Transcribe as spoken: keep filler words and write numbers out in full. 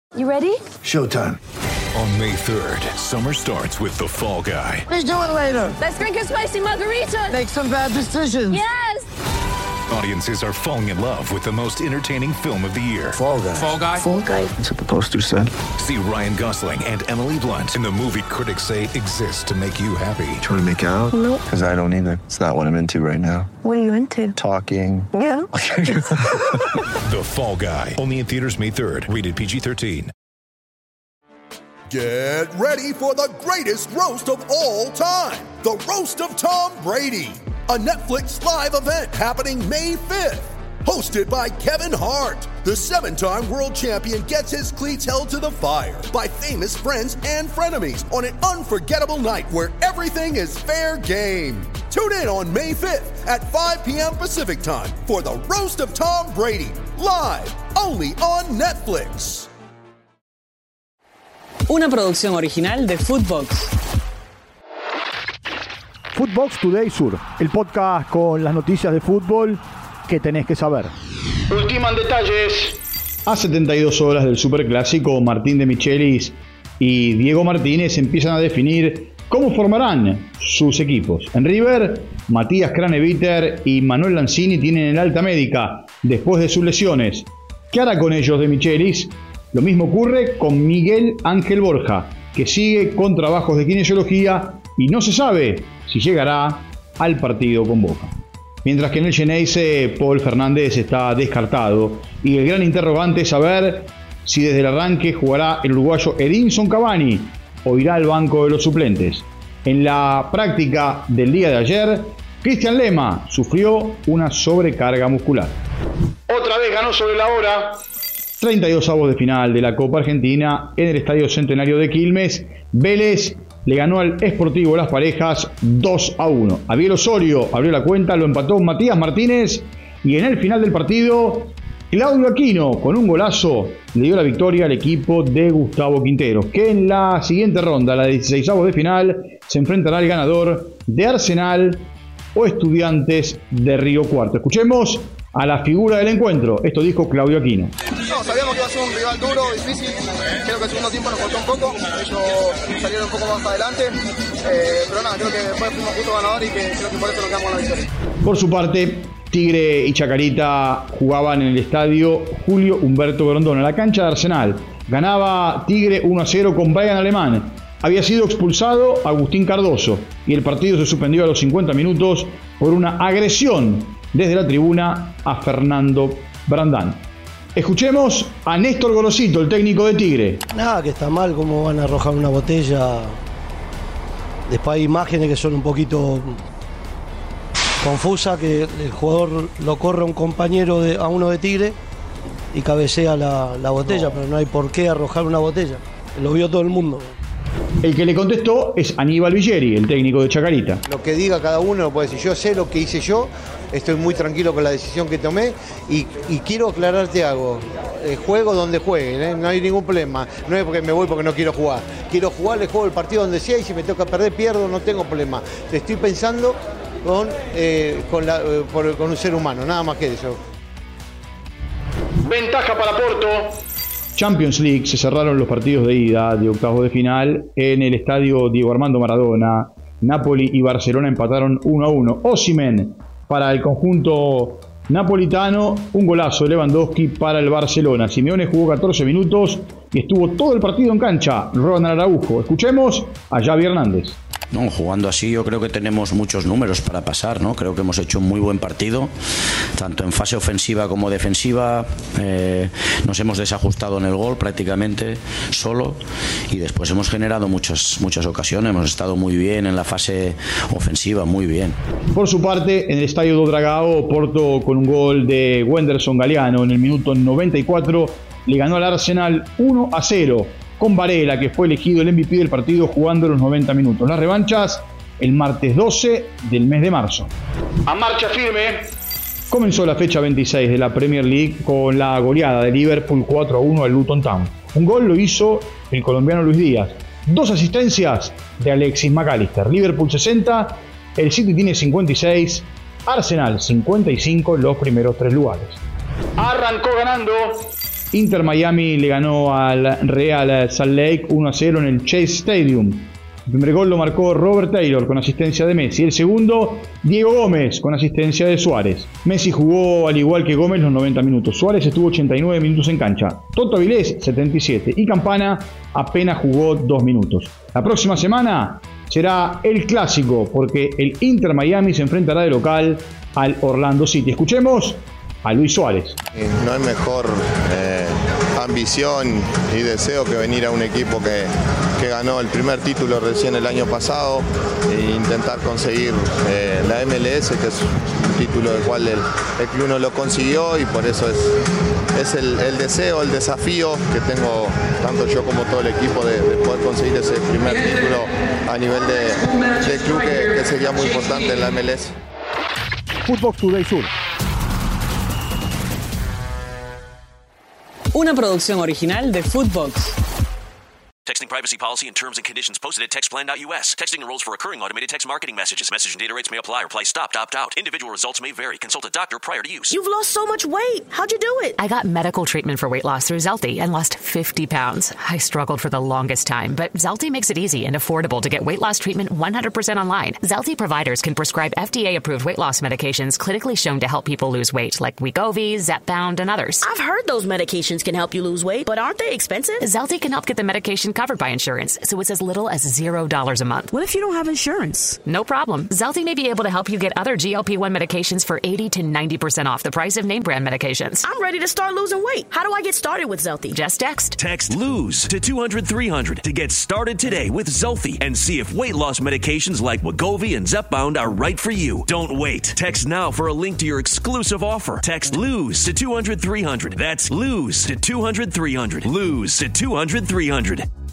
You ready? Showtime. On May third, summer starts with The Fall Guy. Let's do it later. Let's drink a spicy margarita. Make some bad decisions. Yes. Audiences are falling in love with the most entertaining film of the year. Fall Guy. Fall Guy? Fall Guy. That's what the poster said. See Ryan Gosling and Emily Blunt in the movie critics say exists to make you happy. Trying to make it out? Nope. Because I don't either. It's not what I'm into right now. What are you into? Talking. Yeah. The Fall Guy. Only in theaters May third. Rated P G thirteen. Get ready for the greatest roast of all time. The Roast of Tom Brady. A Netflix live event happening May fifth. Hosted by Kevin Hart. The seven-time world champion gets his cleats held to the fire by famous friends and frenemies on an unforgettable night where everything is fair game. Tune in on May fifth at five p.m. Pacific time for the Roast of Tom Brady. Live only on Netflix. Una producción original de Footbox. Footbox Today Sur, el podcast con las noticias de fútbol que tenés que saber. Ultiman detalles. A setenta y dos horas del Superclásico, Martín de Michelis y Diego Martínez empiezan a definir cómo formarán sus equipos. En River, Matías Craneviter y Manuel Lanzini tienen el alta médica después de sus lesiones. ¿Qué hará con ellos de Michelis? Lo mismo ocurre con Miguel Ángel Borja, que sigue con trabajos de kinesiología y no se sabe si llegará al partido con Boca. Mientras que en el Geneise, Paul Fernández está descartado y el gran interrogante es saber si desde el arranque jugará el uruguayo Edinson Cavani o irá al banco de los suplentes. En la práctica del día de ayer, Cristian Lema sufrió una sobrecarga muscular. Otra vez ganó sobre la hora. treinta y dos avos de final de la Copa Argentina en el Estadio Centenario de Quilmes. Vélez le ganó al Sportivo Las Parejas dos a uno. Abiel Osorio abrió la cuenta, lo empató Matías Martínez y en el final del partido, Claudio Aquino con un golazo le dio la victoria al equipo de Gustavo Quinteros, que en la siguiente ronda, la de dieciséis avos de final, se enfrentará al ganador de Arsenal o Estudiantes de Río Cuarto. Escuchemos a la figura del encuentro. Esto dijo Claudio Aquino. No, sabíamos que iba a ser un rival duro, difícil. Creo que el segundo tiempo nos costó un poco. Ellos salieron un poco más adelante. Eh, pero nada, creo que después fuimos justo ganador y que creo que por eso nos quedamos con la victoria. Por su parte, Tigre y Chacarita jugaban en el estadio Julio Humberto Grondona, la cancha de Arsenal. Ganaba Tigre uno a cero con Brian Alemán. Había sido expulsado Agustín Cardoso y el partido se suspendió a los cincuenta minutos por una agresión desde la tribuna a Fernando Brandán. Escuchemos a Néstor Gorosito, el técnico de Tigre. Nada, que está mal cómo van a arrojar una botella. Después hay imágenes que son un poquito confusas, que el jugador lo corre a un compañero, de, a uno de Tigre, y cabecea la, la botella, no. Pero no hay por qué arrojar una botella. Lo vio todo el mundo. El que le contestó es Aníbal Villeri, el técnico de Chacarita. Lo que diga cada uno lo puede decir. Yo sé lo que hice yo, estoy muy tranquilo con la decisión que tomé y, y quiero aclararte algo. Eh, juego donde jueguen, ¿eh? No hay ningún problema. No es porque me voy porque no quiero jugar. Quiero jugar, le juego el partido donde sea y si me toca perder, pierdo, no tengo problema. Te estoy pensando con, eh, con, la, eh, por, con un ser humano, nada más que eso. Ventaja para Porto. Champions League, se cerraron los partidos de ida de octavos de final en el estadio Diego Armando Maradona. Napoli y Barcelona empataron uno a uno. Osimhen para el conjunto napolitano, un golazo de Lewandowski para el Barcelona. Simeone jugó catorce minutos y estuvo todo el partido en cancha. Ronald Araujo. Escuchemos a Xavi Hernández. No, jugando así yo creo que tenemos muchos números para pasar, ¿no? Creo que hemos hecho un muy buen partido, tanto en fase ofensiva como defensiva. Eh, nos hemos desajustado en el gol prácticamente solo y después hemos generado muchas, muchas ocasiones. Hemos estado muy bien en la fase ofensiva, muy bien. Por su parte, en el estadio do Dragao, Porto con un gol de Wenderson Galeano en el minuto noventa y cuatro le ganó al Arsenal uno a cero. Con Varela, que fue elegido el M V P del partido jugando los noventa minutos. Las revanchas el martes doce del mes de marzo. A marcha firme. Comenzó la fecha veintiséis de la Premier League con la goleada de Liverpool cuatro a uno al Luton Town. Un gol lo hizo el colombiano Luis Díaz. Dos asistencias de Alexis McAllister. Liverpool sesenta, el City tiene cincuenta y seis, Arsenal cincuenta y cinco en los primeros tres lugares. Arrancó ganando Inter Miami le ganó al Real Salt Lake uno a cero en el Chase Stadium. El primer gol lo marcó Robert Taylor con asistencia de Messi. El segundo, Diego Gómez con asistencia de Suárez. Messi jugó al igual que Gómez los noventa minutos. Suárez estuvo ochenta y nueve minutos en cancha. Toto Avilés, setenta y siete. Y Campana apenas jugó dos minutos. La próxima semana será el clásico porque el Inter Miami se enfrentará de local al Orlando City. Escuchemos a Luis Suárez. No hay mejor eh, ambición y deseo que venir a un equipo que, que ganó el primer título recién el año pasado e intentar conseguir eh, la M L S, que es un título del cual el, el club no lo consiguió, y por eso es, es el, el deseo, el desafío que tengo tanto yo como todo el equipo de, de poder conseguir ese primer título a nivel de, de club que, que sería muy importante en la M L S. Footbox Today Sur. Una producción original de Footbox. Texting privacy policy and terms and conditions posted at text plan dot U S. Texting enrolls for recurring automated text marketing messages. Message and data rates may apply. Reply stop, opt out. Individual results may vary. Consult a doctor prior to use. You've lost so much weight. How'd you do it? I got medical treatment for weight loss through Zelty and lost fifty pounds. I struggled for the longest time, but Zelty makes it easy and affordable to get weight loss treatment one hundred percent online. Zelty providers can prescribe F D A-approved weight loss medications clinically shown to help people lose weight, like Wegovy, Zepbound, and others. I've heard those medications can help you lose weight, but aren't they expensive? Zelty can help get the medication covered by insurance, so it's as little as zero dollars a month. What if you don't have insurance? No problem. Zelty may be able to help you get other G L P one medications for eighty to ninety percent off the price of name brand medications. I'm ready to start losing weight. How do I get started with Zelty? Just text. Text LOSE to two hundred three hundred to get started today with Zelty and see if weight loss medications like Wegovy and Zepbound are right for you. Don't wait. Text now for a link to your exclusive offer. Text LOSE to two hundred three hundred. That's LOSE to two hundred three hundred. LOSE to two hundred three hundred.